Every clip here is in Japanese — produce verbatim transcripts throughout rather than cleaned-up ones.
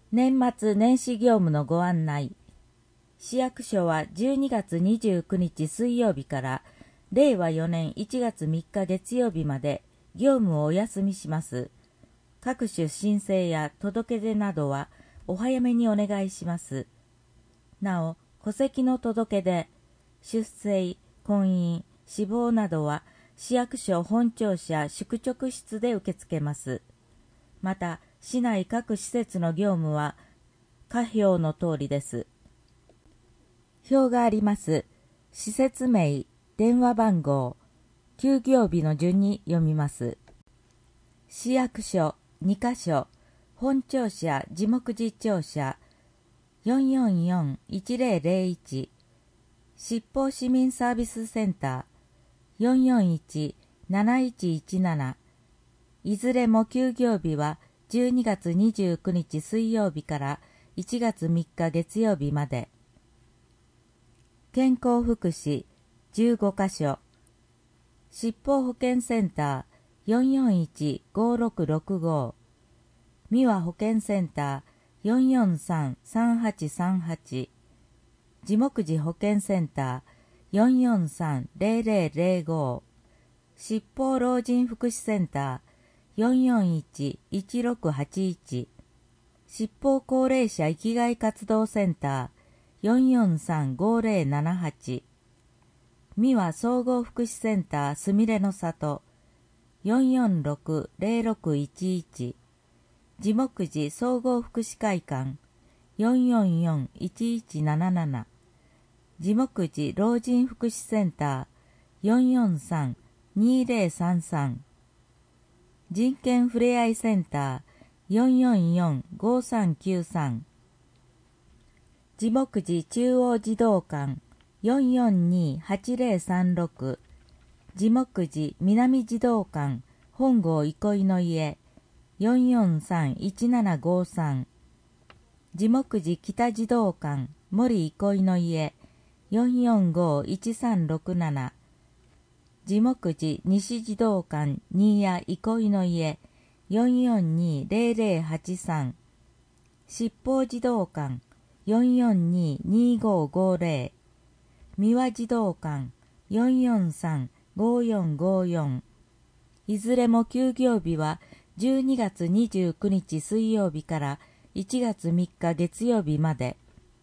年末年始業務のご案内。市役所はじゅうにがつにじゅうくにち水曜日かられいわよねんいちがつみっか月曜日まで業務をお休みします。各種申請や届け出などはお早めにお願いします。なお、戸籍の届け出、出生、婚姻、死亡などは市役所本庁舎宿直室で受け付けます。また、市内各施設の業務は下表の通りです。表があります。施設名、電話番号、休業日の順に読みます。市役所にかしょ、本庁舎地目次庁舎 よんよんよんいちぜろぜろいち、七宝市民サービスセンター よんよんいちなないちいちなな、いずれも休業日はじゅうにがつにじゅうくにち水曜日からいちがつみっか月曜日まで。健康福祉じゅうごかしょ、七宝保健センター よんよんいちごろくろくご、三輪保健センター よんよんさんさんはちさんはち、地目次保健センター よんよんさんぜろぜろぜろご、七宝老人福祉センターよんよんいちいちろくはちいち、七宝高齢者生きがい活動センター よんよんさんごぜろななはち、三輪総合福祉センターすみれの里 よんよんろくぜろろくいちいち、地目次総合福祉会館 よんよんよんいちいちなななな、地目次老人福祉センター よんよんさんにぜろさんさん、人権ふれあいセンター よんよんよんごさんきゅうさん、地目次中央児童館 よんよんにはちぜろさんろく、地目次南児童館本郷憩いの家 よんよんさんいちななごさん、地目次北児童館森憩いの家 よんよんごいちさんろくなな、地目次西児童館新谷憩いの家 よんよんにぜろぜろはちさん、七宝児童館 よんよんににごごぜろ、三輪児童館 よんよんさんごよんごよん、いずれも休業日はじゅうにがつにじゅうくにち水曜日からいちがつみっか月曜日まで。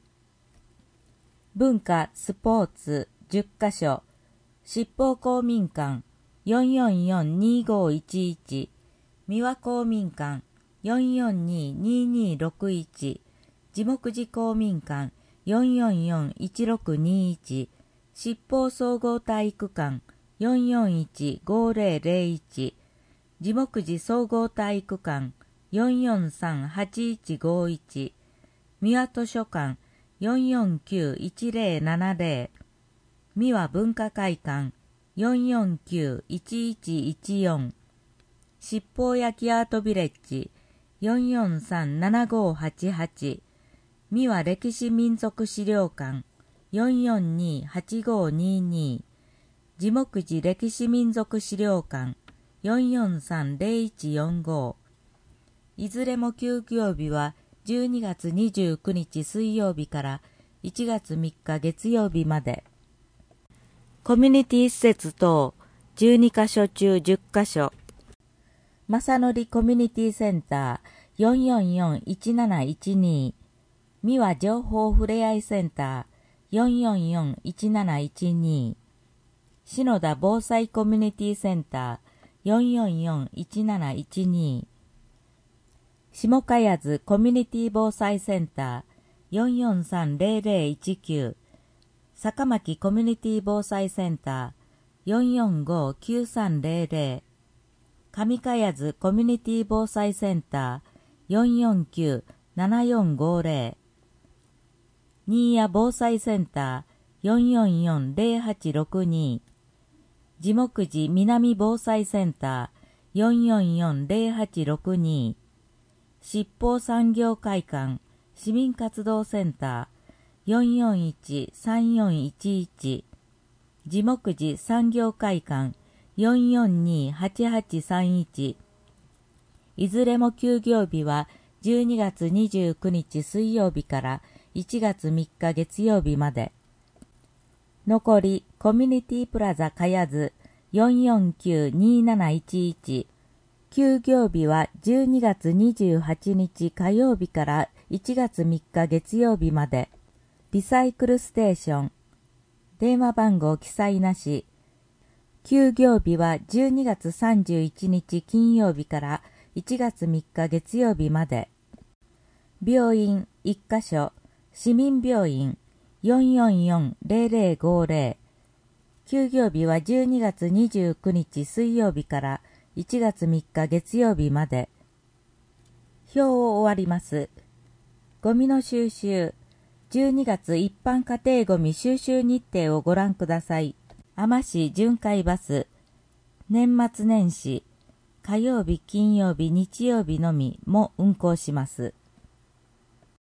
文化・スポーツじゅっかしょ、七宝公民館 よんよんよんにごいちいち、三輪公民館 よんよんにににろくいち、地目次公民館 よんよんよんいちろくにいち、七宝総合体育館 よんよんいちごぜろぜろいち、地目次総合体育館 よんよんさんはちいちごいち、三輪図書館 よんよんきゅういちぜろななぜろ、三輪文化会館 よんよんきゅういちいちいちよん、七宝焼アートビレッジ よんよんさんななごはちはち、三輪歴史民族資料館 よんよんにはちごにに、地目次歴史民族資料館 よんよんさんぜろいちよんご、いずれも休業日はじゅうにがつにじゅうくにち水曜日からいちがつみっか月曜日まで。コミュニティ施設等じゅうにかしょ中じゅっかしょ、正則コミュニティセンター よんよんよんいちなないちに、三輪情報ふれあいセンター よんよんよんいちなないちに、篠田防災コミュニティセンター よんよんよんいちなないちに、下茅津コミュニティ防災センター よんよんさんぜろぜろいちきゅう、坂巻コミュニティ防災センター よんよんごきゅうさんぜろぜろ、上茅津コミュニティ防災センター よんよんきゅうななよんごぜろ、新谷防災センター よんよんよんぜろはちろくに、地目次南防災センター よんよんよんぜろはちろくに、七宝産業会館市民活動センター よんよんいちさんよんいちいち、地目次産業会館 よんよんにはちはちさんいち、いずれも休業日はじゅうにがつにじゅうくにち水曜日からいちがつみっか月曜日まで。残りコミュニティプラザかやず よんよんきゅうにーなないちいち。休業日はじゅうにがつにじゅうはちにち火曜日からいちがつみっか月曜日まで。リサイクルステーション。電話番号記載なし。休業日はじゅうにがつさんじゅういちにち金曜日からいちがつみっか月曜日まで。病院いっかしょ、市民病院 よんよんよんぜろぜろごぜろ。休業日はじゅうにがつにじゅうくにち水曜日からいちがつみっか月曜日まで。表を終わります。ゴミの収集。じゅうにがつ一般家庭ゴミ収集日程をご覧ください。海士巡回バス。年末年始。火曜日、金曜日、日曜日のみも運行します。